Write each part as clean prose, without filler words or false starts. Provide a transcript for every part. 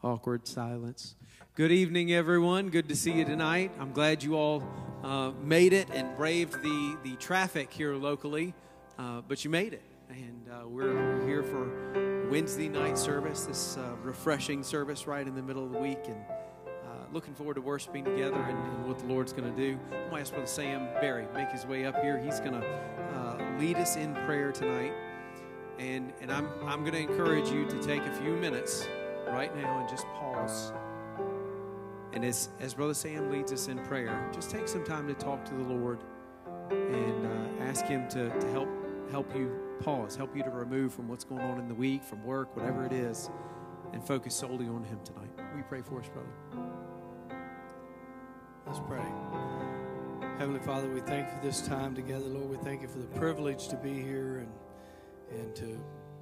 Awkward silence. Good evening, everyone. Good to see you tonight. I'm glad you all made it and braved the traffic here locally, but you made it. And we're here for Wednesday night service, this refreshing service right in the middle of the week, and looking forward to worshiping together and what the Lord's going to do. I'm going to ask Brother Sam Berry make his way up here. He's going to lead us in prayer tonight, and I'm going to encourage you to take a few minutes right now and just pause. And as Brother Sam leads us in prayer, just take some time to talk to the Lord and ask Him to help you pause, help you to remove from what's going on in the week, from work, whatever it is, and focus solely on Him tonight. Will you pray for us, brother? Let's pray. Heavenly Father, we thank you for this time together, Lord. We thank you for the privilege to be here and to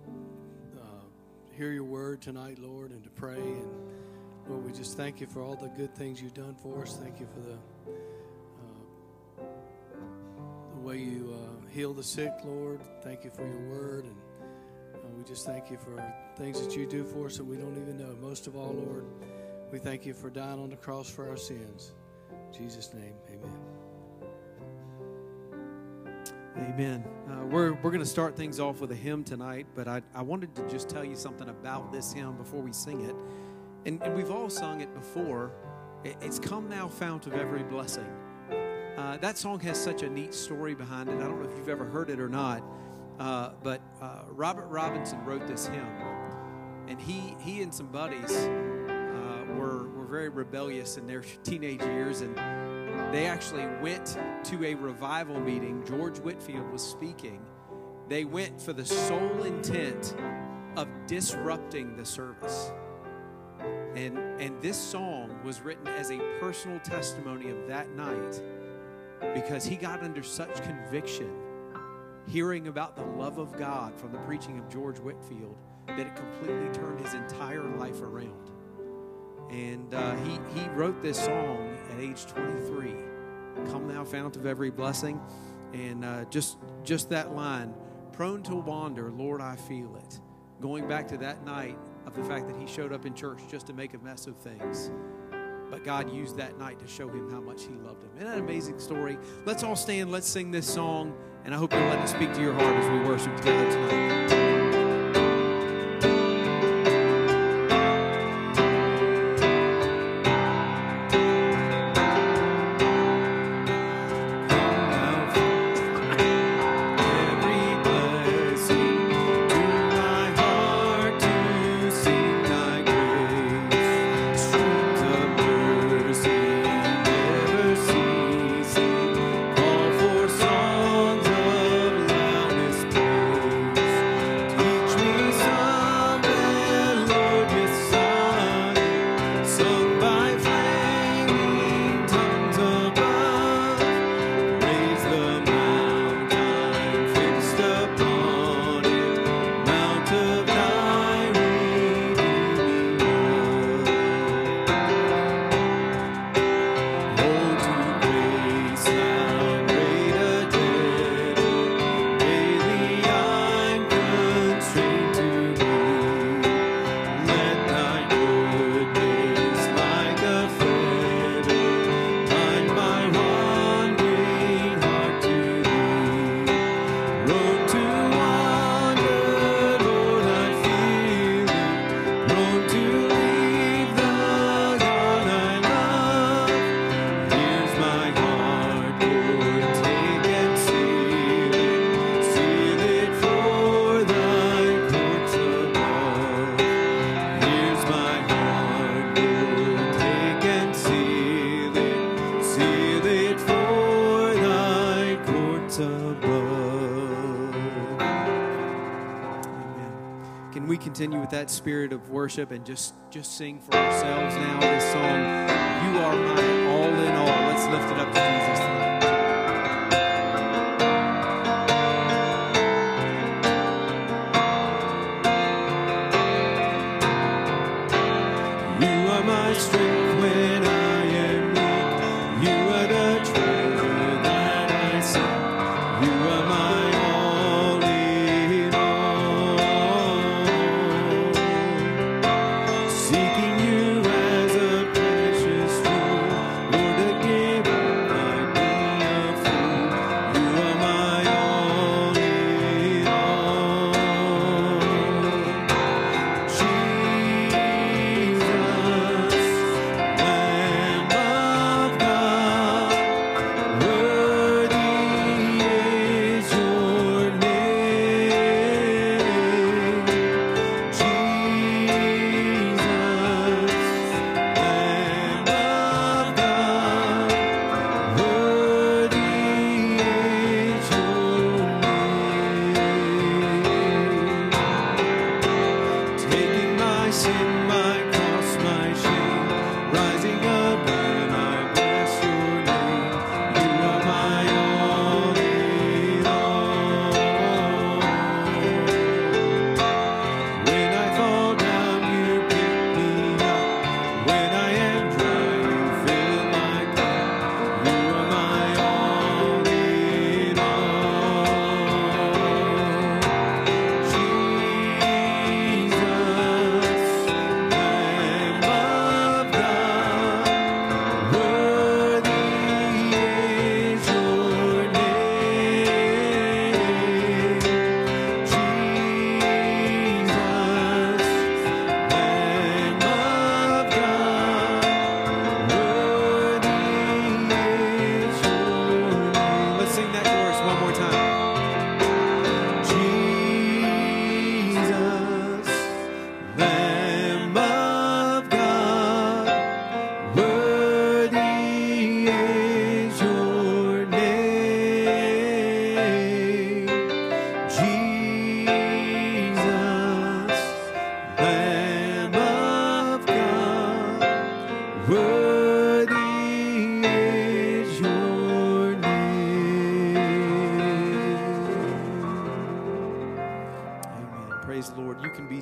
hear your word tonight, Lord, and to pray. And Lord, we just thank you for all the good things you've done for us. Thank you for the way you heal the sick, Lord. Thank you for your word. And we just thank you for things that you do for us that we don't even know. Most of all, Lord, we thank you for dying on the cross for our sins. In Jesus' name, amen. Amen. We're going to start things off with a hymn tonight, but I wanted to just tell you something about this hymn before we sing it. And we've all sung it before. It's Come Thou Fount of Every Blessing. That song has such a neat story behind it. I don't know if you've ever heard it or not, but Robert Robinson wrote this hymn. And he and some buddies were very rebellious in their teenage years, and they actually went to a revival meeting. George Whitefield was speaking. They went for the sole intent of disrupting the service. And this song was written as a personal testimony of that night, because he got under such conviction hearing about the love of God from the preaching of George Whitefield that it completely turned his entire life around. And he wrote this song at age 23, Come Thou Fount of Every Blessing. And just that line, prone to wander, Lord, I feel it. Going back to that night of the fact that he showed up in church just to make a mess of things. But God used that night to show him how much he loved him. Isn't that an amazing story? Let's all stand, let's sing this song, and I hope you'll let it speak to your heart as we worship together tonight. Continue with that spirit of worship and just sing for ourselves now this song, You Are My All in All. Let's lift it up to Jesus tonight. You are my strength when I am weak. You are the treasure that I seek. You are my all in all. Seeking you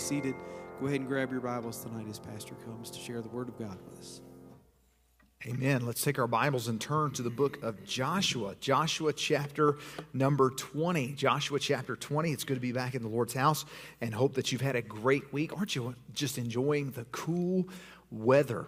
seated. Go ahead and grab your Bibles tonight as Pastor comes to share the Word of God with us. Amen. Let's take our Bibles and turn to the book of Joshua. Joshua chapter number 20. Joshua chapter 20. It's good to be back in the Lord's house and hope that you've had a great week. Aren't you just enjoying the cool weather?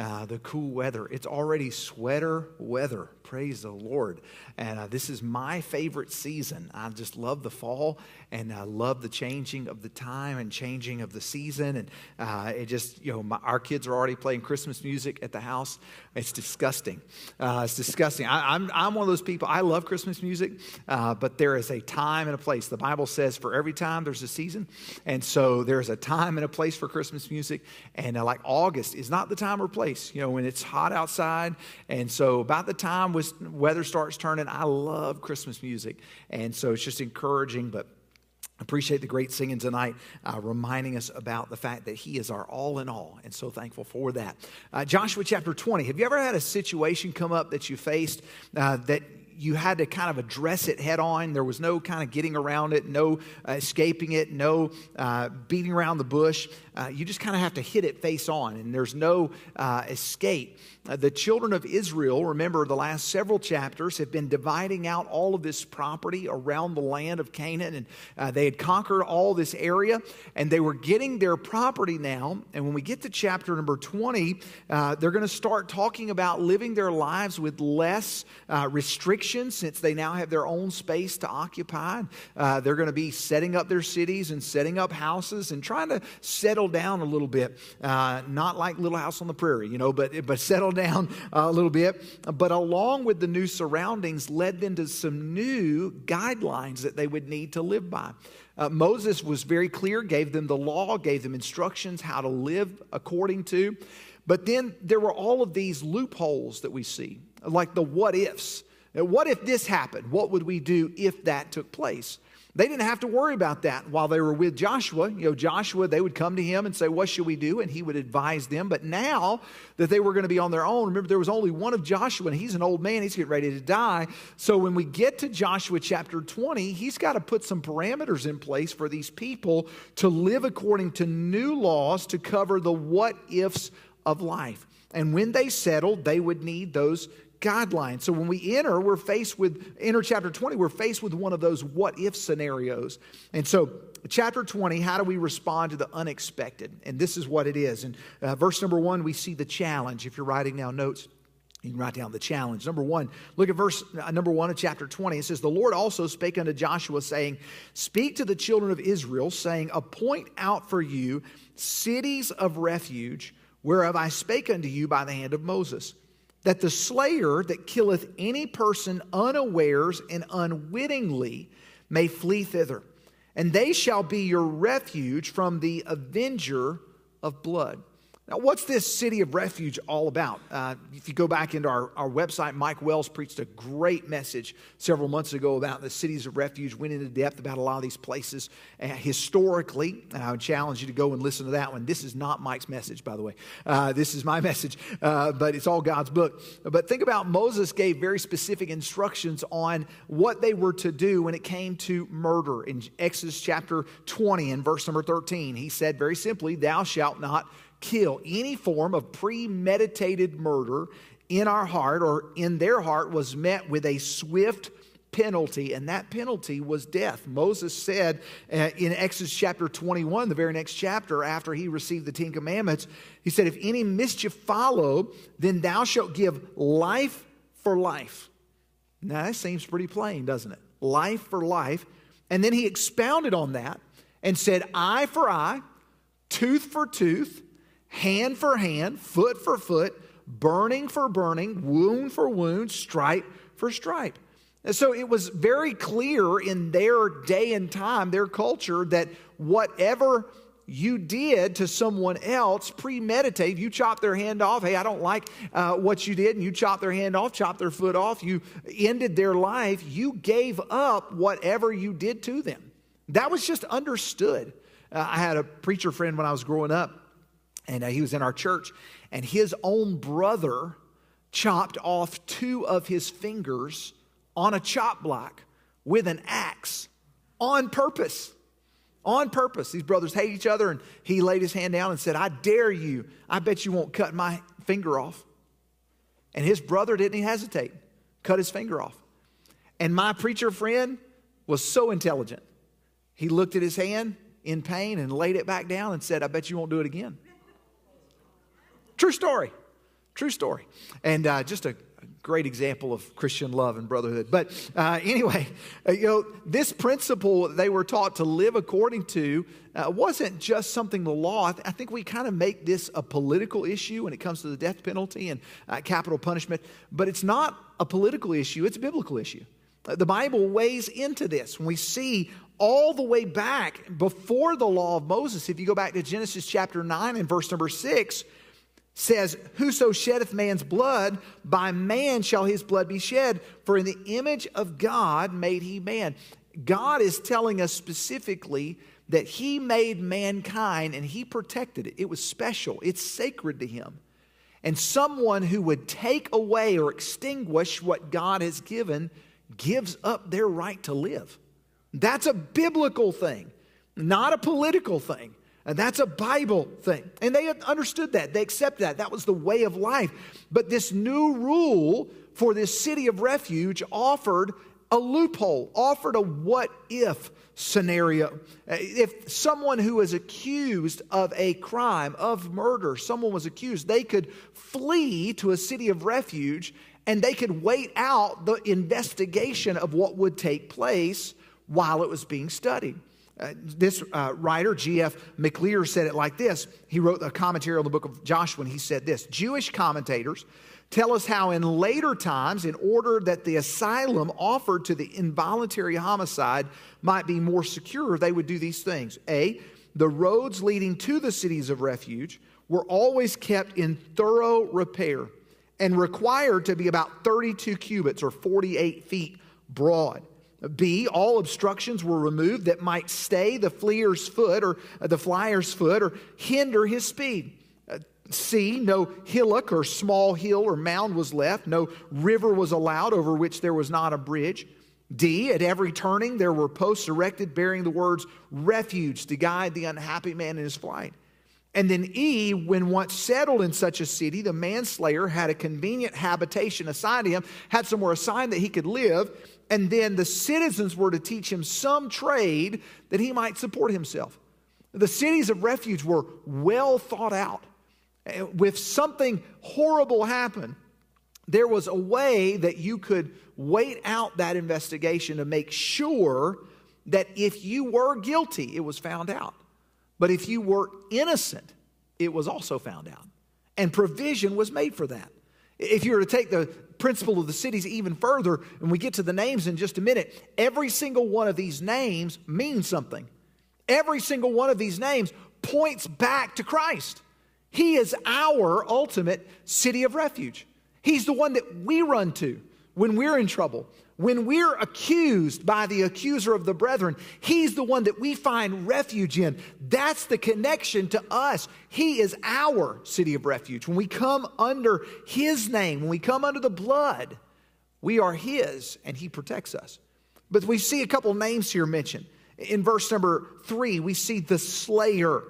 It's already sweater weather. Praise the Lord. And this is my favorite season. I just love the fall, and I love the changing of the time and changing of the season. And it just, our kids are already playing Christmas music at the house. It's disgusting. It's disgusting. I'm one of those people. I love Christmas music, but there is a time and a place. The Bible says for every time there's a season. And so there's a time and a place for Christmas music. And like August is not the time or place, when it's hot outside. And so about the time weather starts turning, I love Christmas music. And so it's just encouraging, but appreciate the great singing tonight, reminding us about the fact that He is our all in all, and so thankful for that. Joshua chapter 20. Have you ever had a situation come up that you faced that you had to kind of address it head on? There was no kind of getting around it, no escaping it, no beating around the bush. You just kind of have to hit it face on, and there's no escape. The children of Israel, remember the last several chapters, have been dividing out all of this property around the land of Canaan, and they had conquered all this area, and they were getting their property now. And when we get to chapter number 20, they're going to start talking about living their lives with less restrictions, since they now have their own space to occupy. They're going to be setting up their cities and setting up houses and trying to settle down a little bit. Not like Little House on the Prairie, but settle down a little bit. But along with the new surroundings led them to some new guidelines that they would need to live by. Moses was very clear, gave them the law, gave them instructions how to live according to. But then there were all of these loopholes that we see, like the what ifs. What if this happened? What would we do if that took place? They didn't have to worry about that while they were with Joshua. Joshua, they would come to him and say, what should we do? And he would advise them. But now that they were going to be on their own, remember, there was only one of Joshua, and he's an old man. He's getting ready to die. So when we get to Joshua chapter 20, he's got to put some parameters in place for these people to live according to new laws to cover the what ifs of life. And when they settled, they would need those guidelines. So when we enter chapter 20, we're faced with one of those what if scenarios. And so chapter 20, how do we respond to the unexpected? And this is what it is. In verse number 1, we see the challenge. If you're writing down notes, you can write down the challenge. Number 1, look at verse number 1 of chapter 20. It says, the Lord also spake unto Joshua, saying, speak to the children of Israel, saying, appoint out for you cities of refuge, whereof I spake unto you by the hand of Moses, that the slayer that killeth any person unawares and unwittingly may flee thither. And they shall be your refuge from the avenger of blood. Now, what's this city of refuge all about? If you go back into our website, Mike Wells preached a great message several months ago about the cities of refuge, went into depth about a lot of these places historically. And I would challenge you to go and listen to that one. This is not Mike's message, by the way. This is my message, but it's all God's book. But think about Moses gave very specific instructions on what they were to do when it came to murder. In Exodus chapter 20 and verse number 13, he said very simply, thou shalt not kill. Any form of premeditated murder in our heart or in their heart was met with a swift penalty, and that penalty was death. Moses said in Exodus chapter 21, the very next chapter after he received the 10 Commandments, he said, if any mischief follow, then thou shalt give life for life. Now that seems pretty plain, doesn't it? Life for life. And then he expounded on that and said, eye for eye, tooth for tooth, hand for hand, foot for foot, burning for burning, wound for wound, stripe for stripe. And so it was very clear in their day and time, their culture, that whatever you did to someone else, premeditated, you chop their hand off. Hey, I don't like what you did. And you chop their hand off, chop their foot off. You ended their life. You gave up whatever you did to them. That was just understood. I had a preacher friend when I was growing up, and he was in our church, and his own brother chopped off 2 of his fingers on a chop block with an axe on purpose. On purpose. These brothers hate each other, and he laid his hand down and said, I dare you. I bet you won't cut my finger off. And his brother didn't even hesitate. Cut his finger off. And my preacher friend was so intelligent. He looked at his hand in pain and laid it back down and said, I bet you won't do it again. True story. True story. And just a great example of Christian love and brotherhood. But anyway, this principle they were taught to live according to wasn't just something the law. I think we kind of make this a political issue when it comes to the death penalty and capital punishment. But it's not a political issue. It's a biblical issue. The Bible weighs into this. When we see all the way back before the law of Moses, if you go back to Genesis chapter 9 and verse number 6, says, whoso sheddeth man's blood, by man shall his blood be shed, for in the image of God made he man. God is telling us specifically that he made mankind and he protected it. It was special. It's sacred to him. And someone who would take away or extinguish what God has given gives up their right to live. That's a biblical thing, not a political thing. And that's a Bible thing. And they understood that. They accepted that. That was the way of life. But this new rule for this city of refuge offered a loophole, offered a what-if scenario. If someone who was accused of a crime, of murder, someone was accused, they could flee to a city of refuge and they could wait out the investigation of what would take place while it was being studied. This writer, G.F. McLear, said it like this. He wrote a commentary on the book of Joshua, and he said this: Jewish commentators tell us how in later times, in order that the asylum offered to the involuntary homicide might be more secure, they would do these things. A, the roads leading to the cities of refuge were always kept in thorough repair and required to be about 32 cubits or 48 feet broad. B, all obstructions were removed that might stay the fleer's foot or the flyer's foot or hinder his speed. C, no hillock or small hill or mound was left. No river was allowed over which there was not a bridge. D, at every turning there were posts erected bearing the words refuge to guide the unhappy man in his flight. And then E, when once settled in such a city, the manslayer had a convenient habitation assigned to him, had somewhere assigned that he could live, and then the citizens were to teach him some trade that he might support himself. The cities of refuge were well thought out. If something horrible happened, there was a way that you could wait out that investigation to make sure that if you were guilty, it was found out. But if you were innocent, it was also found out. And provision was made for that. If you were to take the principle of the cities even further, and we get to the names in just a minute, every single one of these names means something. Every single one of these names points back to Christ. He is our ultimate city of refuge. He's the one that we run to when we're in trouble. When we're accused by the accuser of the brethren, he's the one that we find refuge in. That's the connection to us. He is our city of refuge. When we come under his name, when we come under the blood, we are his and he protects us. But we see a couple names here mentioned. In verse number 3, we see the slayer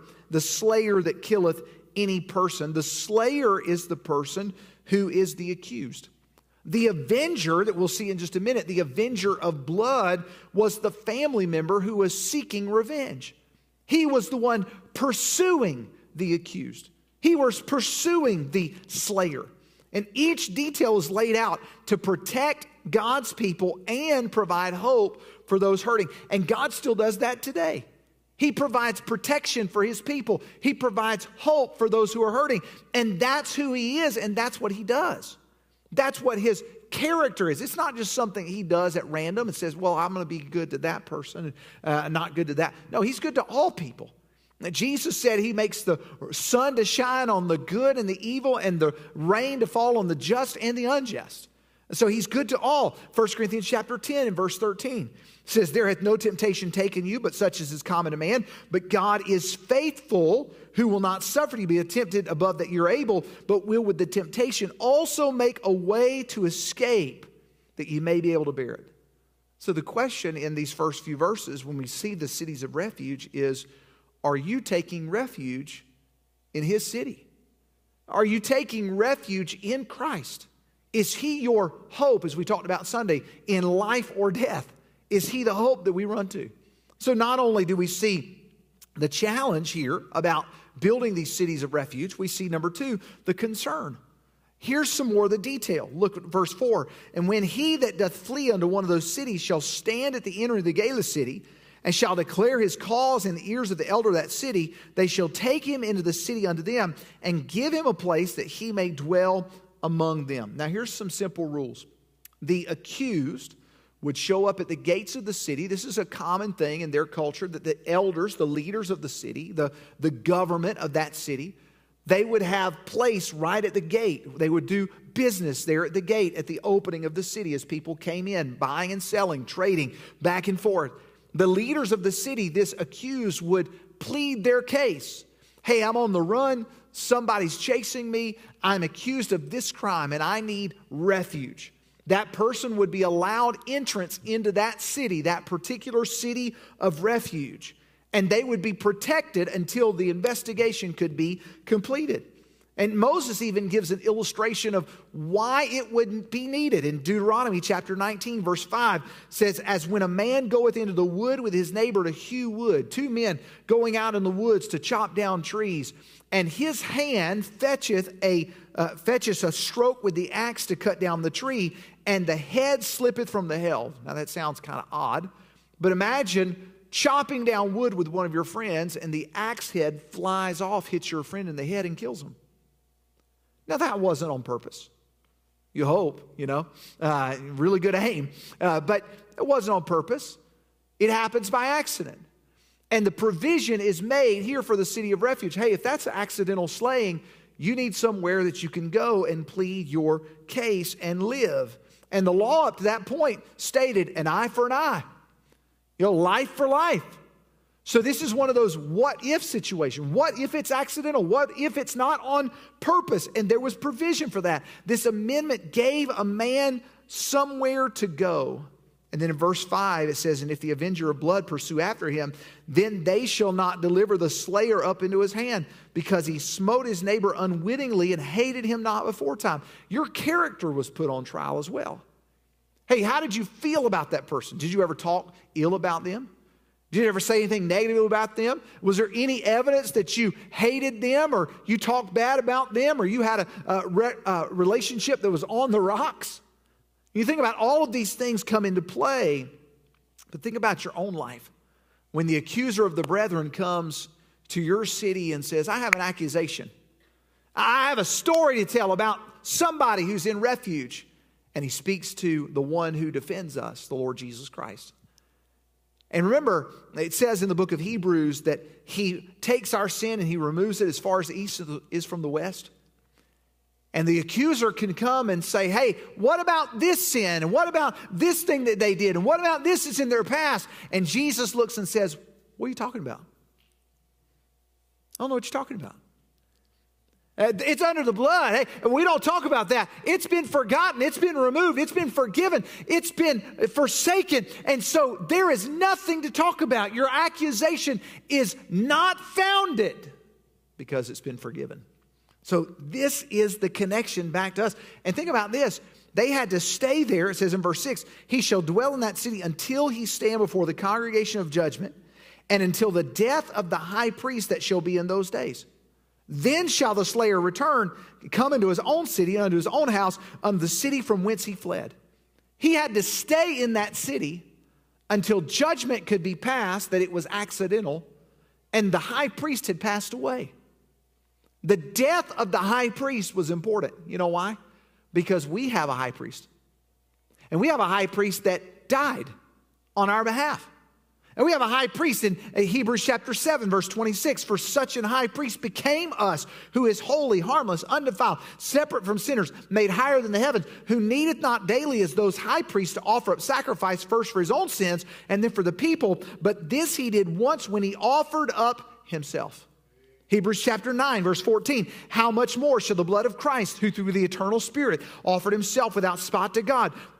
that killeth any person. The slayer is the person who is the accused. The avenger that we'll see in just a minute, the avenger of blood, was the family member who was seeking revenge. He was the one pursuing the accused. He was pursuing the slayer. And each detail is laid out to protect God's people and provide hope for those hurting. And God still does that today. He provides protection for his people. He provides hope for those who are hurting. And that's who he is, and that's what he does. That's what his character is. It's not just something he does at random and says, well, I'm going to be good to that person and not good to that. No, he's good to all people. Jesus said he makes the sun to shine on the good and the evil and the rain to fall on the just and the unjust. So he's good to all. 1 Corinthians chapter 10 and verse 13 says, there hath no temptation taken you, but such as is common to man. But God is faithful, who will not suffer you to be tempted above that you're able, but will with the temptation also make a way to escape, that you may be able to bear it. So the question in these first few verses, when we see the cities of refuge, is, are you taking refuge in His city? Are you taking refuge in Christ? Is He your hope, as we talked about Sunday, in life or death? Is He the hope that we run to? So not only do we see the challenge here about building these cities of refuge, we see, number two, the concern. Here's some more of the detail. Look at verse 4. And when he that doth flee unto one of those cities shall stand at the entering of the gate of the city, and shall declare his cause in the ears of the elder of that city, they shall take him into the city unto them, and give him a place that he may dwell among them. Now here's some simple rules. The accused would show up at the gates of the city. This is a common thing in their culture, that the elders, the leaders of the city, the government of that city, they would have place right at the gate. They would do business there at the gate at the opening of the city as people came in, buying and selling, trading back and forth. The leaders of the city, this accused, would plead their case. Hey, I'm on the run. Somebody's chasing me. I'm accused of this crime and I need refuge. That person would be allowed entrance into that city, that particular city of refuge. And they would be protected until the investigation could be completed. And Moses even gives an illustration of why it wouldn't be needed. In Deuteronomy chapter 19, verse 5 says, as when a man goeth into the wood with his neighbor to hew wood, two men going out in the woods to chop down trees, and his hand fetcheth a stroke with the axe to cut down the tree, and the head slippeth from the helve. Now that sounds kind of odd, but imagine chopping down wood with one of your friends, and the axe head flies off, hits your friend in the head, and kills him. Now, that wasn't on purpose. You hope, really good aim. But it wasn't on purpose. It happens by accident. And the provision is made here for the city of refuge. Hey, if that's accidental slaying, you need somewhere that you can go and plead your case and live. And the law up to that point stated an eye for an eye. Life for life. So this is one of those what if situations. What if it's accidental? What if it's not on purpose? And there was provision for that. This amendment gave a man somewhere to go. And then in verse 5 it says, and if the avenger of blood pursue after him, then they shall not deliver the slayer up into his hand, because he smote his neighbor unwittingly and hated him not beforetime. Your character was put on trial as well. Hey, how did you feel about that person? Did you ever talk ill about them? Did you ever say anything negative about them? Was there any evidence that you hated them, or you talked bad about them, or you had a relationship that was on the rocks? You think about all of these things come into play, but think about your own life. When the accuser of the brethren comes to your city and says, I have an accusation. I have a story to tell about somebody who's in refuge. And he speaks to the one who defends us, the Lord Jesus Christ. And remember, it says in the book of Hebrews that he takes our sin and he removes it as far as the east is from the west. And the accuser can come and say, hey, what about this sin? And what about this thing that they did? And what about this that's in their past? And Jesus looks and says, what are you talking about? I don't know what you're talking about. It's under the blood. Hey, we don't talk about that. It's been forgotten. It's been removed. It's been forgiven. It's been forsaken. And so there is nothing to talk about. Your accusation is not founded because it's been forgiven. So this is the connection back to us. And think about this. They had to stay there. It says in verse 6, he shall dwell in that city until he stand before the congregation of judgment, and until the death of the high priest that shall be in those days. Then shall the slayer return, come into his own city, unto his own house, unto the city from whence he fled. He had to stay in that city until judgment could be passed, that it was accidental, and the high priest had passed away. The death of the high priest was important. You know why? Because we have a high priest. And we have a high priest that died on our behalf. And we have a high priest in Hebrews chapter 7, verse 26. For such an high priest became us, who is holy, harmless, undefiled, separate from sinners, made higher than the heavens, who needeth not daily as those high priests to offer up sacrifice, first for his own sins and then for the people. But this he did once when he offered up himself. Hebrews chapter 9, verse 14. How much more shall the blood of Christ, who through the eternal Spirit offered himself without spot to God,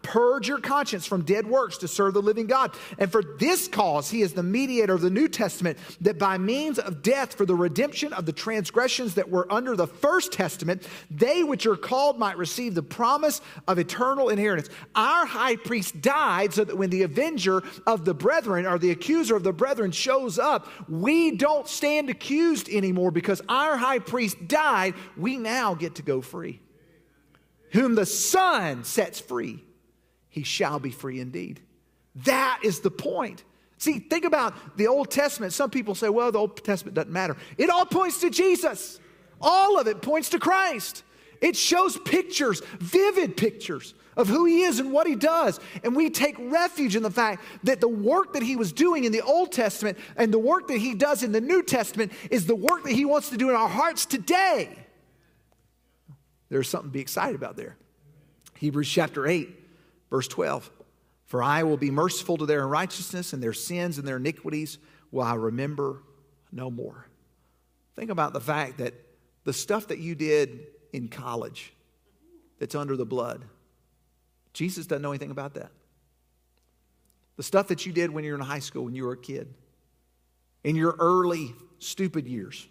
Purge your conscience from dead works to serve the living God. And for this cause, he is the mediator of the New Testament, that by means of death for the redemption of the transgressions that were under the first testament, they which are called might receive the promise of eternal inheritance. Our high priest died so that when the avenger of the brethren, or the accuser of the brethren, shows up, we don't stand accused anymore, because our high priest died. We now get to go free. Whom the Son sets free, he shall be free indeed. That is the point. See, think about the Old Testament. Some people say, well, the Old Testament doesn't matter. It all points to Jesus. All of it points to Christ. It shows pictures, vivid pictures of who he is and what he does. And we take refuge in the fact that the work that he was doing in the Old Testament and the work that he does in the New Testament is the work that he wants to do in our hearts today. There's something to be excited about there. Hebrews chapter 8. Verse 12, for I will be merciful to their unrighteousness, and their sins and their iniquities will I remember no more. Think about the fact that the stuff that you did in college that's under the blood, Jesus doesn't know anything about that. The stuff that you did when you were in high school, when you were a kid, in your early stupid years,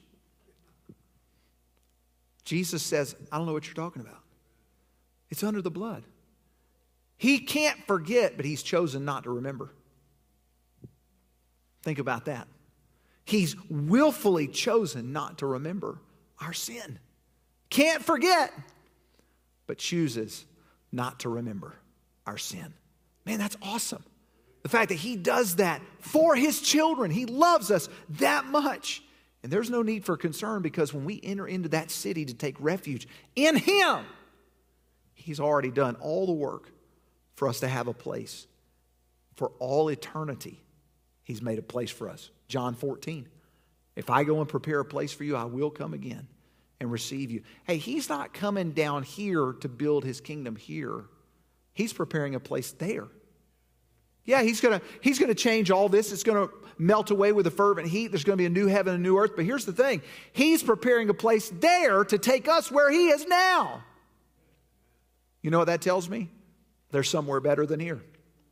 Jesus says, I don't know what you're talking about. It's under the blood. He can't forget, but he's chosen not to remember. Think about that. He's willfully chosen not to remember our sin. Can't forget, but chooses not to remember our sin. Man, that's awesome. The fact that he does that for his children. He loves us that much. And there's no need for concern, because when we enter into that city to take refuge in him, he's already done all the work for us to have a place. For all eternity, he's made a place for us. John 14. If I go and prepare a place for you, I will come again and receive you. Hey, he's not coming down here to build his kingdom here. He's preparing a place there. Yeah, he's gonna change all this. It's going to melt away with a fervent heat. There's going to be a new heaven and a new earth. But here's the thing. He's preparing a place there to take us where he is now. You know what that tells me? There's somewhere better than here.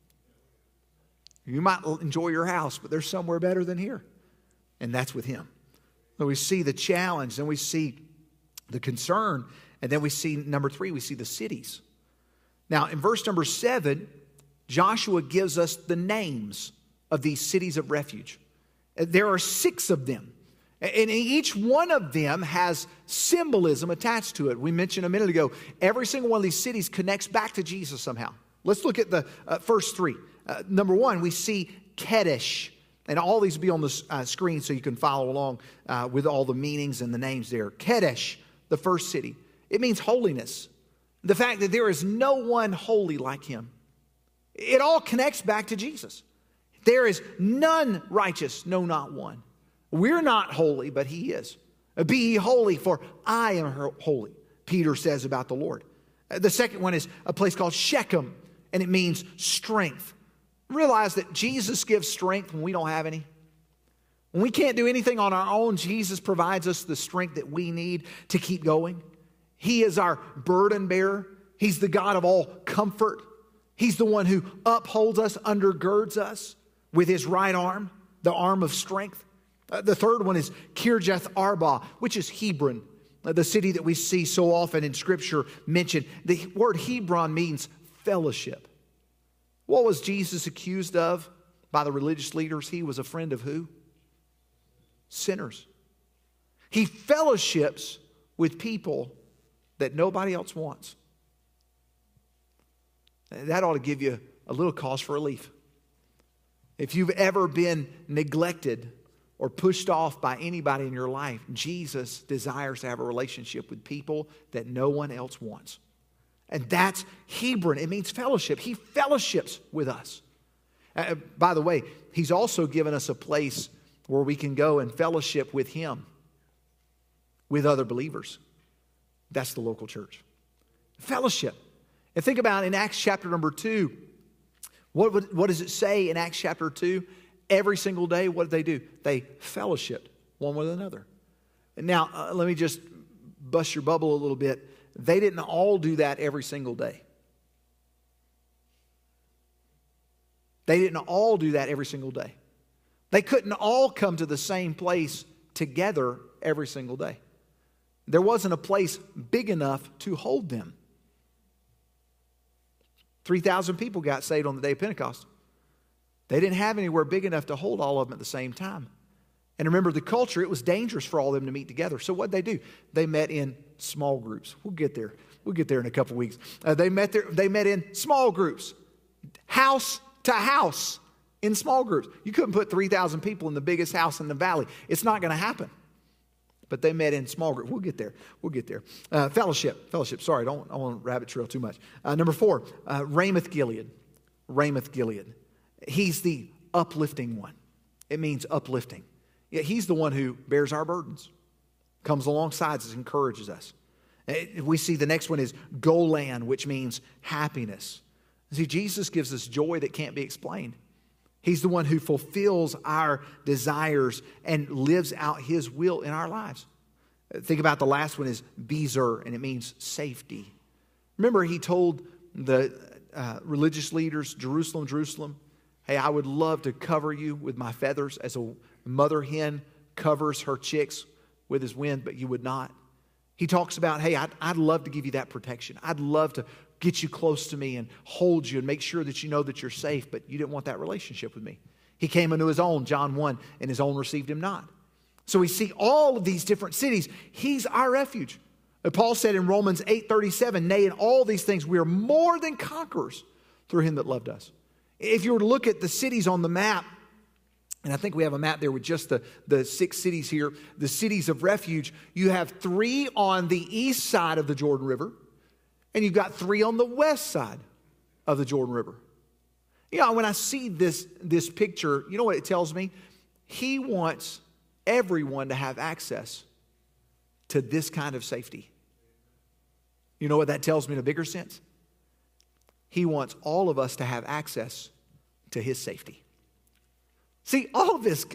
You might enjoy your house, but there's somewhere better than here. And that's with him. So we see the challenge, then we see the concern, and then we see, number 3, we see the cities. Now, in verse number 7, Joshua gives us the names of these cities of refuge. There are 6 of them. And each one of them has symbolism attached to it. We mentioned a minute ago, every single one of these cities connects back to Jesus somehow. Let's look at the first 3. Number 1, we see Kedesh. And all these will be on the screen so you can follow along with all the meanings and the names there. Kedesh, the first city. It means holiness. The fact that there is no one holy like him. It all connects back to Jesus. There is none righteous, no, not one. We're not holy, but he is. Be ye holy, for I am holy, Peter says about the Lord. The second one is a place called Shechem, and it means strength. Realize that Jesus gives strength when we don't have any. When we can't do anything on our own, Jesus provides us the strength that we need to keep going. He is our burden bearer. He's the God of all comfort. He's the one who upholds us, undergirds us with his right arm, the arm of strength. The third one is Kirjath Arba, which is Hebron, the city that we see so often in Scripture mentioned. The word Hebron means fellowship. What was Jesus accused of by the religious leaders? He was a friend of who? Sinners. He fellowships with people that nobody else wants. That ought to give you a little cause for relief. If you've ever been neglected or pushed off by anybody in your life, Jesus desires to have a relationship with people that no one else wants. And that's Hebron. It means fellowship. He fellowships with us. By the way, he's also given us a place where we can go and fellowship with him, with other believers. That's the local church. Fellowship. And think about in Acts chapter number 2. What does it say in Acts chapter 2? Every single day, what did they do? They fellowshiped one with another. And now, let me just bust your bubble a little bit. They didn't all do that every single day. They didn't all do that every single day. They couldn't all come to the same place together every single day. There wasn't a place big enough to hold them. 3,000 people got saved on the day of Pentecost. They didn't have anywhere big enough to hold all of them at the same time. And remember, the culture, it was dangerous for all of them to meet together. So what'd they do? They met in small groups. We'll get there. We'll get there in a couple weeks. They met in small groups, house to house, in small groups. You couldn't put 3,000 people in the biggest house in the valley. It's not going to happen. But they met in small groups. We'll get there. We'll get there. Fellowship. Sorry, I don't want to rabbit trail too much. Number 4, Ramoth Gilead. Ramoth Gilead. He's the uplifting one. It means uplifting. Yeah, he's the one who bears our burdens, comes alongside us, encourages us. We see the next one is Golan, which means happiness. See, Jesus gives us joy that can't be explained. He's the one who fulfills our desires and lives out His will in our lives. Think about the last one is Bezer, and it means safety. Remember, He told the religious leaders, Jerusalem, hey, I would love to cover you with my feathers as a mother hen covers her chicks with his wind, but you would not. He talks about, hey, I'd love to give you that protection. I'd love to get you close to me and hold you and make sure that you know that you're safe, but you didn't want that relationship with me. He came unto His own, John 1, and His own received Him not. So we see all of these different cities. He's our refuge. Paul said in Romans 8:37, nay, in all these things we are more than conquerors through Him that loved us. If you were to look at the cities on the map, and I think we have a map there with just the 6 cities here, the cities of refuge, you have 3 on the east side of the Jordan River, and you've got 3 on the west side of the Jordan River. You know, when I see this picture, you know what it tells me? He wants everyone to have access to this kind of safety. You know what that tells me in a bigger sense? He wants all of us to have access to His safety. See, all of this,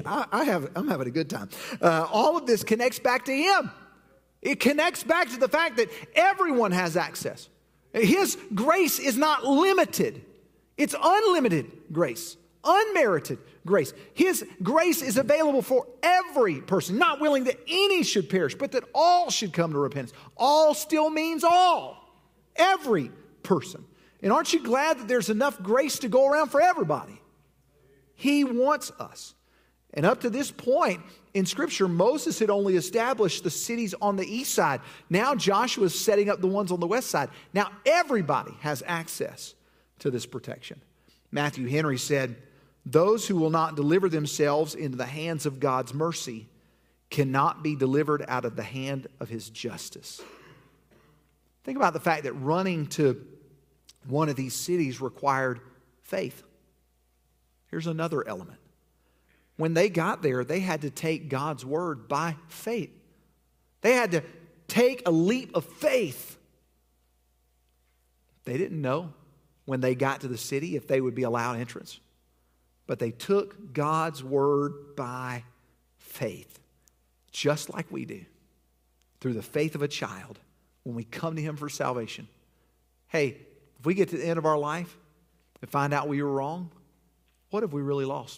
I'm having a good time. All of this connects back to Him. It connects back to the fact that everyone has access. His grace is not limited. It's unlimited grace, unmerited grace. His grace is available for every person, not willing that any should perish, but that all should come to repentance. All still means all. Every person. And aren't you glad that there's enough grace to go around for everybody? He wants us. And up to this point in Scripture, Moses had only established the cities on the east side. Now Joshua is setting up the ones on the west side. Now everybody has access to this protection. Matthew Henry said, those who will not deliver themselves into the hands of God's mercy cannot be delivered out of the hand of His justice. Think about the fact that running to one of these cities required faith. Here's another element. When they got there, they had to take God's word by faith. They had to take a leap of faith. They didn't know when they got to the city if they would be allowed entrance. But they took God's word by faith, just like we do, through the faith of a child when we come to Him for salvation. Hey, if we get to the end of our life and find out we were wrong, what have we really lost?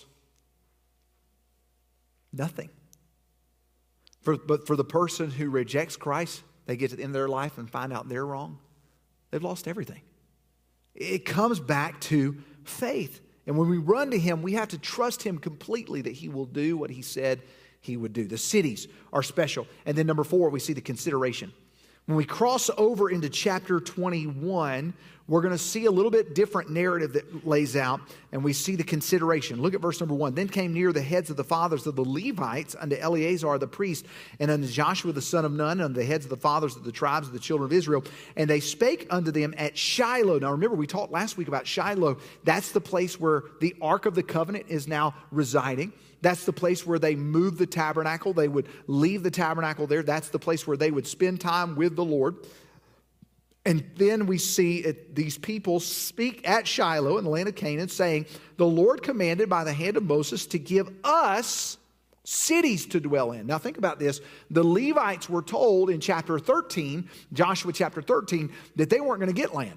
Nothing. But for the person who rejects Christ, they get to the end of their life and find out they're wrong. They've lost everything. It comes back to faith. And when we run to Him, we have to trust Him completely that He will do what He said He would do. The cities are special. And then number 4, we see the consideration. When we cross over into chapter 21, we're going to see a little bit different narrative that lays out, and we see the consideration. Look at verse number 1. Then came near the heads of the fathers of the Levites unto Eleazar the priest, and unto Joshua the son of Nun, unto the heads of the fathers of the tribes of the children of Israel. And they spake unto them at Shiloh. Now remember, we talked last week about Shiloh. That's the place where the Ark of the Covenant is now residing. That's the place where they moved the tabernacle. They would leave the tabernacle there. That's the place where they would spend time with the Lord. And then we see these people speak at Shiloh in the land of Canaan, saying, the Lord commanded by the hand of Moses to give us cities to dwell in. Now think about this. The Levites were told in chapter 13, Joshua chapter 13, that they weren't going to get land.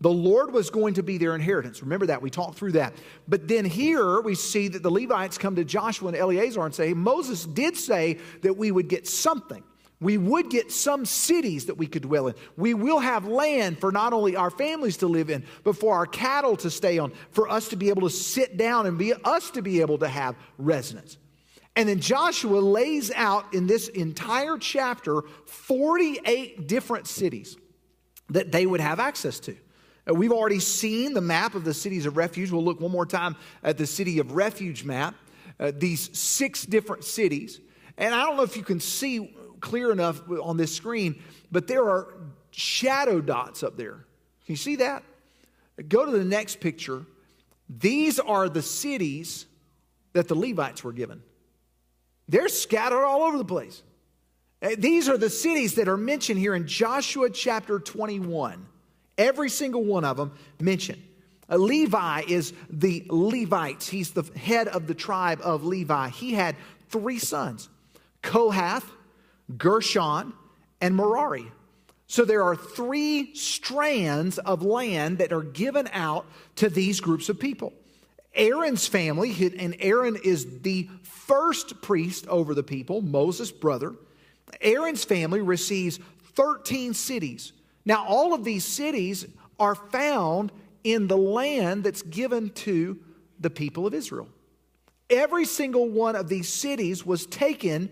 The Lord was going to be their inheritance. Remember that. We talked through that. But then here we see that the Levites come to Joshua and Eleazar and say, Moses did say that we would get something. We would get some cities that we could dwell in. We will have land for not only our families to live in, but for our cattle to stay on, for us to be able to sit down and us to be able to have residence. And then Joshua lays out in this entire chapter 48 different cities that they would have access to. We've already seen the map of the cities of refuge. We'll look one more time at the city of refuge map, these 6 different cities. And I don't know if you can see clear enough on this screen, but there are shadow dots up there. Can you see that? Go to the next picture. These are the cities that the Levites were given. They're scattered all over the place. These are the cities that are mentioned here in Joshua chapter 21. Every single one of them mentioned. Levi is the Levites. He's the head of the tribe of Levi. He had 3 sons, Kohath, Gershon, and Merari. So there are 3 strands of land that are given out to these groups of people. Aaron's family, and Aaron is the first priest over the people, Moses' brother. Aaron's family receives 13 cities. Now, all of these cities are found in the land that's given to the people of Israel. Every single one of these cities was given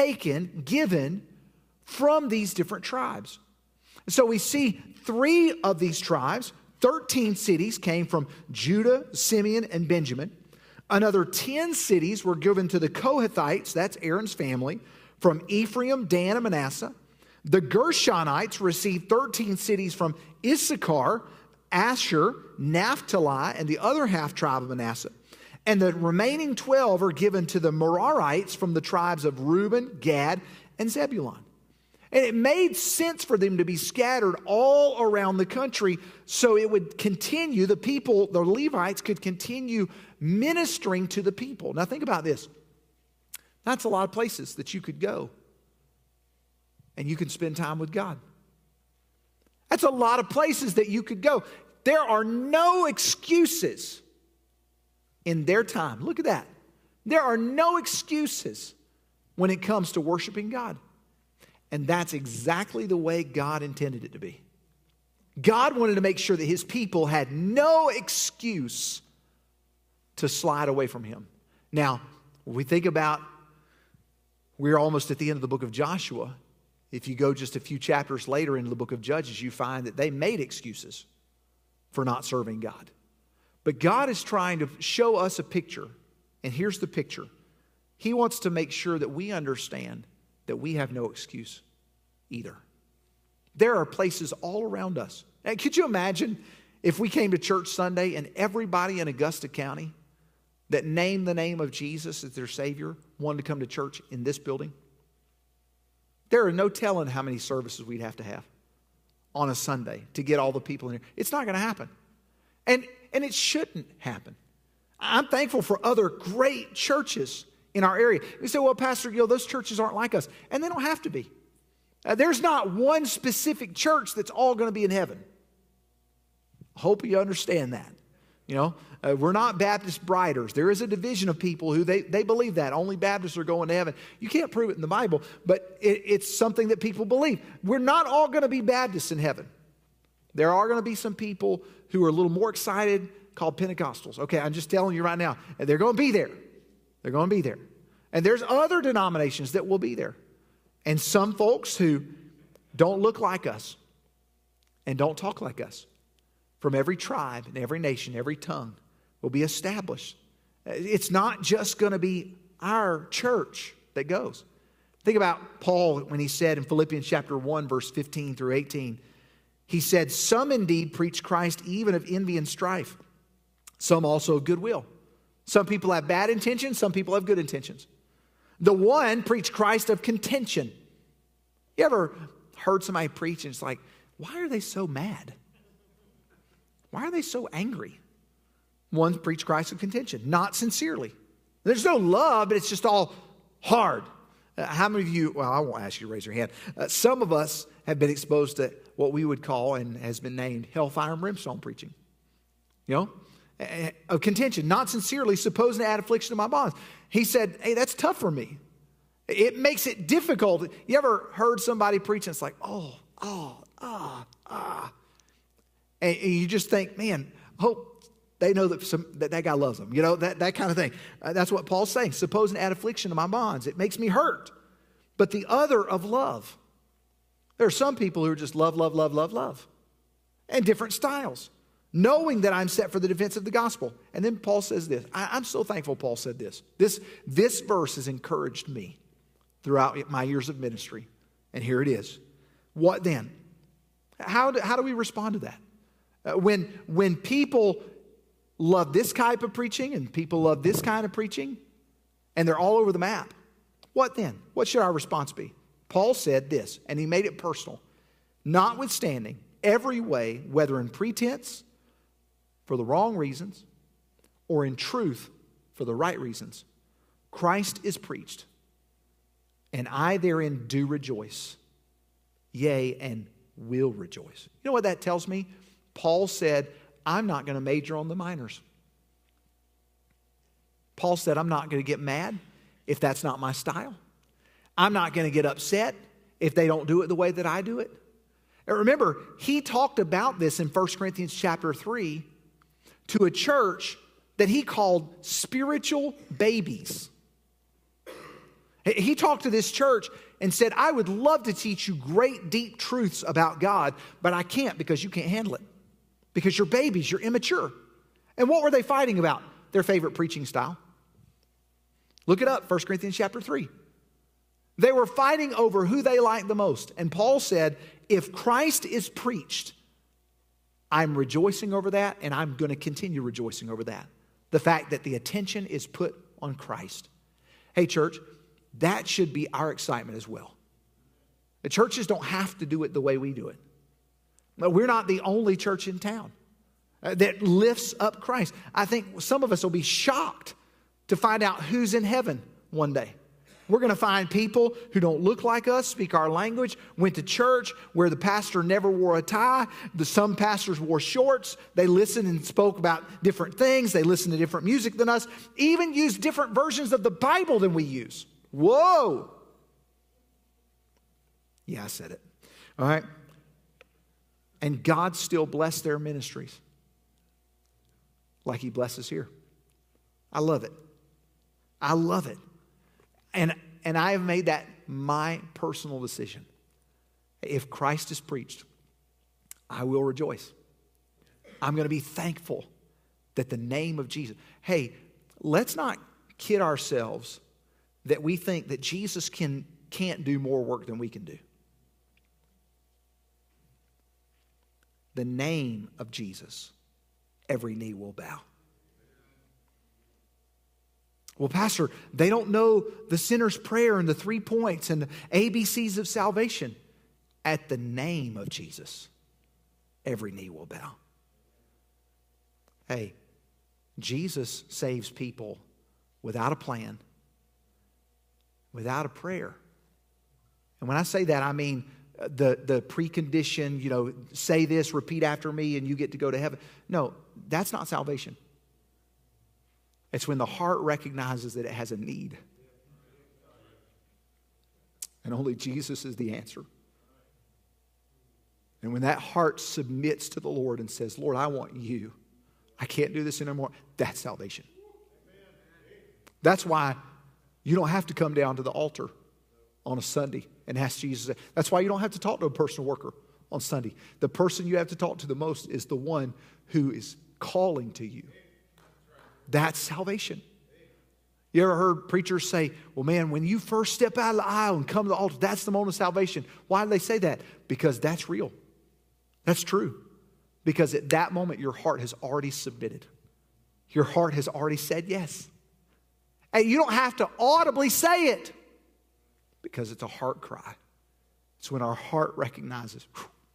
from these different tribes. So we see 3 of these tribes, 13 cities came from Judah, Simeon, and Benjamin. Another 10 cities were given to the Kohathites, that's Aaron's family, from Ephraim, Dan, and Manasseh. The Gershonites received 13 cities from Issachar, Asher, Naphtali, and the other half tribe of Manasseh. And the remaining 12 are given to the Merarites from the tribes of Reuben, Gad, and Zebulun. And it made sense for them to be scattered all around the country so it would continue, the Levites could continue ministering to the people. Now think about this. That's a lot of places that you could go and you can spend time with God. That's a lot of places that you could go. There are no excuses in their time. Look at that. There are no excuses when it comes to worshiping God. And that's exactly the way God intended it to be. God wanted to make sure that His people had no excuse to slide away from Him. Now, when we think about, we're almost at the end of the book of Joshua. If you go just a few chapters later into the book of Judges, you find that they made excuses for not serving God. But God is trying to show us a picture. And here's the picture. He wants to make sure that we understand that we have no excuse either. There are places all around us. And could you imagine if we came to church Sunday and everybody in Augusta County that named the name of Jesus as their Savior wanted to come to church in this building? There are no telling how many services we'd have to have on a Sunday to get all the people in here. It's not going to happen. And it shouldn't happen. I'm thankful for other great churches in our area. You say, well, Pastor, those churches aren't like us. And they don't have to be. There's not one specific church that's all going to be in heaven. I hope you understand that. We're not Baptist briders. There is a division of people who they believe that. Only Baptists are going to heaven. You can't prove it in the Bible, but it's something that people believe. We're not all going to be Baptists in heaven. There are going to be some people who are a little more excited called Pentecostals. Okay, I'm just telling you right now. They're going to be there. They're going to be there. And there's other denominations that will be there. And some folks who don't look like us and don't talk like us, from every tribe and every nation, every tongue, will be established. It's not just going to be our church that goes. Think about Paul when he said in Philippians chapter 1, verse 15 through 18, he said, some indeed preach Christ even of envy and strife, some also of goodwill. Some people have bad intentions, some people have good intentions. The one preached Christ of contention. You ever heard somebody preach and it's like, why are they so mad? Why are they so angry? One preached Christ of contention, not sincerely. There's no love, but it's just all hard. How many of you, well, I won't ask you to raise your hand. Some of us have been exposed to what we would call and has been named hellfire and brimstone preaching. You know, of contention, not sincerely, supposing to add affliction to my bonds. He said, hey, that's tough for me. It makes it difficult. You ever heard somebody preach and it's like, and you just think, man, hope they know that guy loves them. You know, that kind of thing. That's what Paul's saying. Supposing to add affliction to my bonds. It makes me hurt. But the other of love. There are some people who are just love. And different styles. Knowing that I'm set for the defense of the gospel. And then Paul says this. I'm so thankful Paul said this. This verse has encouraged me throughout my years of ministry. And here it is. What then? How do we respond to that? When people love this type of preaching and people love this kind of preaching and they're all over the map, what then? What should our response be? Paul said this, and he made it personal. Notwithstanding every way, whether in pretense for the wrong reasons or in truth for the right reasons, Christ is preached, and I therein do rejoice, yea, and will rejoice. You know what that tells me? Paul said, I'm not going to major on the minors. Paul said, I'm not going to get mad if that's not my style. I'm not going to get upset if they don't do it the way that I do it. And remember, he talked about this in 1 Corinthians chapter 3 to a church that he called spiritual babies. He talked to this church and said, I would love to teach you great, deep truths about God, but I can't because you can't handle it. Because you're babies, you're immature. And what were they fighting about? Their favorite preaching style. Look it up, 1 Corinthians chapter 3. They were fighting over who they liked the most. And Paul said, if Christ is preached, I'm rejoicing over that, and I'm going to continue rejoicing over that. The fact that the attention is put on Christ. Hey, church, that should be our excitement as well. The churches don't have to do it the way we do it. But we're not the only church in town that lifts up Christ. I think some of us will be shocked to find out who's in heaven one day. We're going to find people who don't look like us, speak our language, went to church where the pastor never wore a tie. Some pastors wore shorts. They listened and spoke about different things. They listened to different music than us. Even used different versions of the Bible than we use. Whoa. Yeah, I said it. All right. And God still blessed their ministries like he blesses here. I love it. I love it. And I have made that my personal decision. If Christ is preached, I will rejoice. I'm going to be thankful that the name of Jesus. Hey, let's not kid ourselves that we think that Jesus can't do more work than we can do. The name of Jesus, every knee will bow. Well, Pastor, they don't know the sinner's prayer and the 3 points and the ABCs of salvation. At the name of Jesus, every knee will bow. Hey, Jesus saves people without a plan, without a prayer. And when I say that, I mean the precondition, say this, repeat after me, and you get to go to heaven. No, that's not salvation. It's when the heart recognizes that it has a need. And only Jesus is the answer. And when that heart submits to the Lord and says, Lord, I want you. I can't do this anymore. That's salvation. That's why you don't have to come down to the altar on a Sunday and ask Jesus. That's why you don't have to talk to a personal worker on Sunday. The person you have to talk to the most is the one who is calling to you. That's salvation. You ever heard preachers say, well, man, when you first step out of the aisle and come to the altar, that's the moment of salvation. Why do they say that? Because that's real. That's true. Because at that moment, your heart has already submitted. Your heart has already said yes. And you don't have to audibly say it because it's a heart cry. It's when our heart recognizes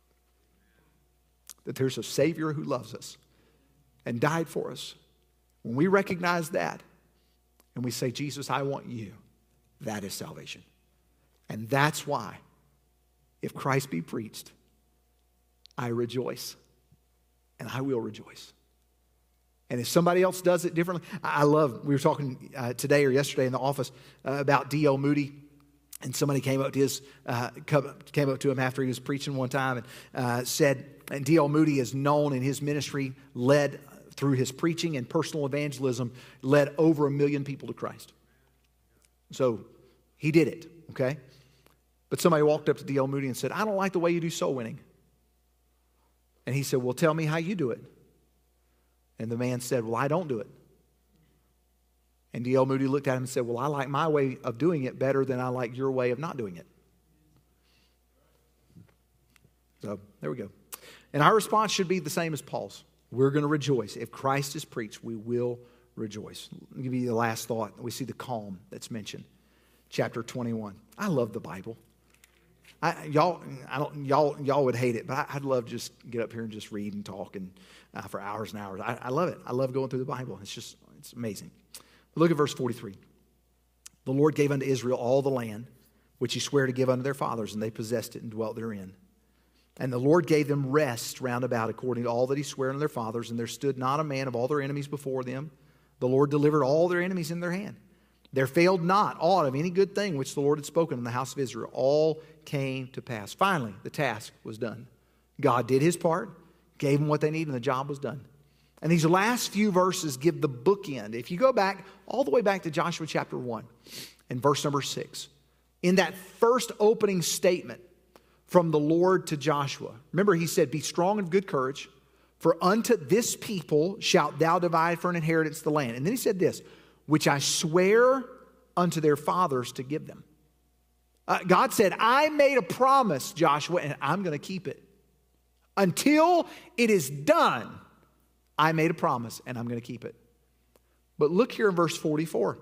that there's a Savior who loves us and died for us. When we recognize that and we say, Jesus, I want you, that is salvation. And that's why if Christ be preached, I rejoice, and I will rejoice. And if somebody else does it differently, we were talking today or yesterday in the office about D.L. Moody, and somebody came up to him after he was preaching one time and said, and D.L. Moody is known in his ministry, led through his preaching and personal evangelism, led over 1 million people to Christ. So he did it, okay? But somebody walked up to D.L. Moody and said, I don't like the way you do soul winning. And he said, well, tell me how you do it. And the man said, well, I don't do it. And D.L. Moody looked at him and said, well, I like my way of doing it better than I like your way of not doing it. So there we go. And our response should be the same as Paul's. We're going to rejoice. If Christ is preached, we will rejoice. I'll give you the last thought. We see the calm that's mentioned. Chapter 21. I love the Bible. Y'all would hate it, but I'd love just get up here and just read and talk and for hours and hours. I love it. I love going through the Bible. It's amazing. Look at verse 43. The Lord gave unto Israel all the land which he sware to give unto their fathers, and they possessed it and dwelt therein. And the Lord gave them rest round about according to all that he sware unto their fathers, and there stood not a man of all their enemies before them. The Lord delivered all their enemies in their hand. There failed not aught of any good thing which the Lord had spoken in the house of Israel. All came to pass. Finally, the task was done. God did his part, gave them what they needed, and the job was done. And these last few verses give the bookend. If you go back, all the way back to Joshua chapter 1 and verse number 6, in that first opening statement from the Lord to Joshua, remember he said, be strong and of good courage, for unto this people shalt thou divide for an inheritance the land. And then he said this, which I swear unto their fathers to give them. God said, I made a promise, Joshua, and I'm going to keep it. Until it is done, I made a promise, and I'm going to keep it. But look here in verse 44.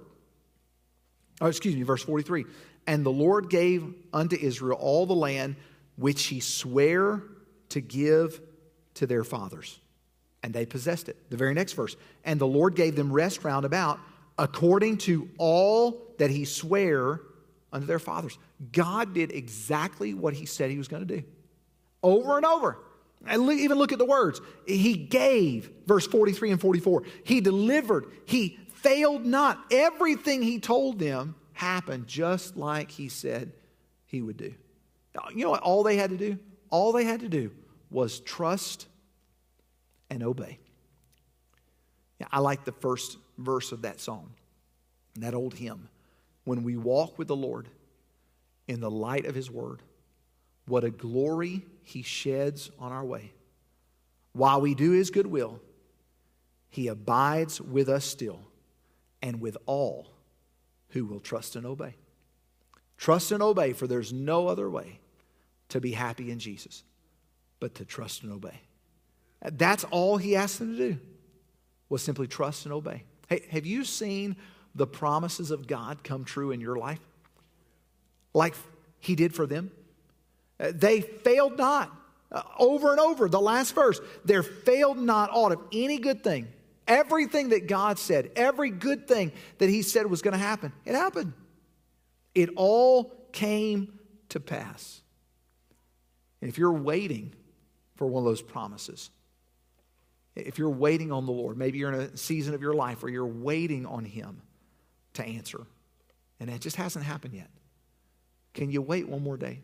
Verse 43. And the Lord gave unto Israel all the land which he sware to give to their fathers. And they possessed it. The very next verse. And the Lord gave them rest round about, according to all that he sware unto their fathers. God did exactly what he said he was going to do. Over and over. And even look at the words. He gave, verse 43 and 44. He delivered. He failed not. Everything he told them happened just like he said he would do. You know what all they had to do? All they had to do was trust and obey. Yeah, I like the first verse of that song, that old hymn. When we walk with the Lord in the light of his word, what a glory he sheds on our way. While we do his good will, he abides with us still and with all who will trust and obey. Trust and obey, for there's no other way to be happy in Jesus but to trust and obey. That's all he asked them to do, was simply trust and obey. Hey, have you seen the promises of God come true in your life like he did for them? They failed not. Over and over, the last verse, there failed not aught of any good thing. Everything that God said, every good thing that he said was going to happen, it happened. It all came to pass. And if you're waiting for one of those promises, if you're waiting on the Lord, maybe you're in a season of your life where you're waiting on him to answer, and it just hasn't happened yet. Can you wait one more day?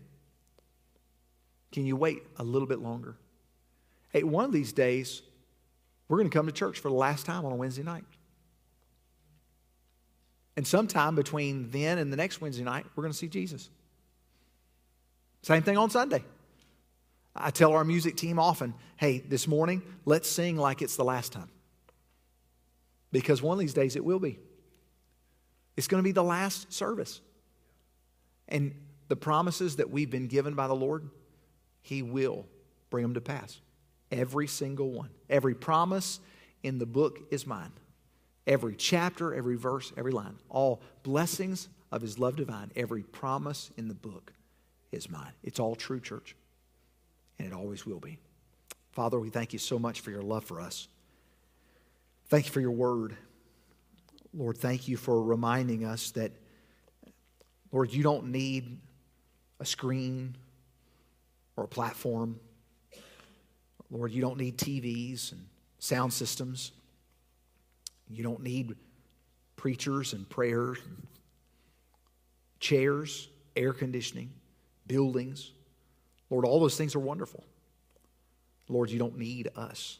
Can you wait a little bit longer? Hey, one of these days, we're going to come to church for the last time on a Wednesday night. And sometime between then and the next Wednesday night, we're going to see Jesus. Same thing on Sunday. I tell our music team often, hey, this morning, let's sing like it's the last time. Because one of these days it will be. It's going to be the last service. And the promises that we've been given by the Lord, he will bring them to pass. Every single one. Every promise in the book is mine. Every chapter, every verse, every line. All blessings of his love divine. Every promise in the book is mine. It's all true, church. And it always will be. Father, we thank you so much for your love for us. Thank you for your word. Lord, thank you for reminding us that, Lord, you don't need a screen or a platform. Lord, you don't need TVs and sound systems. You don't need preachers and prayers, and chairs, air conditioning, buildings. Lord, all those things are wonderful. Lord, you don't need us.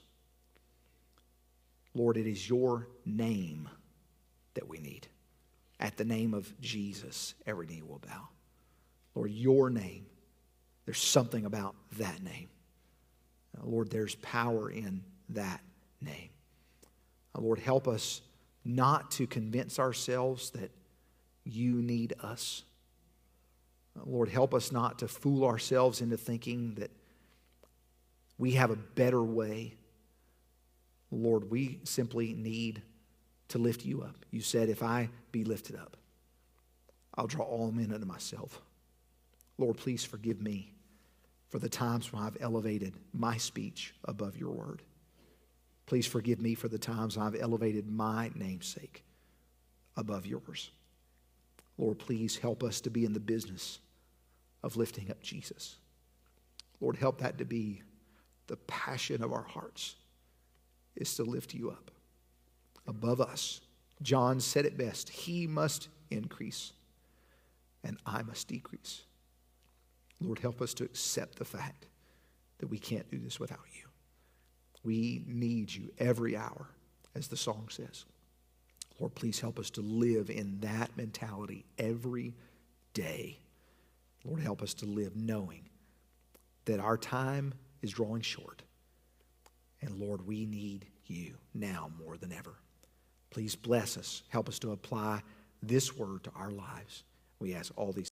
Lord, it is your name that we need. At the name of Jesus, every knee will bow. Lord, your name, there's something about that name. Lord, there's power in that name. Lord, help us not to convince ourselves that you need us. Lord, help us not to fool ourselves into thinking that we have a better way. Lord, we simply need to lift you up. You said, if I be lifted up, I'll draw all men unto myself. Lord, please forgive me for the times when I've elevated my speech above your word. Please forgive me for the times I've elevated my namesake above yours. Lord, please help us to be in the business of lifting up Jesus. Lord, help that to be the passion of our hearts, is to lift you up above us. John said it best, he must increase and I must decrease. Lord, help us to accept the fact that we can't do this without you. We need you every hour, as the song says. Lord, please help us to live in that mentality every day. Lord, help us to live knowing that our time is drawing short. And Lord, we need you now more than ever. Please bless us. Help us to apply this word to our lives. We ask all these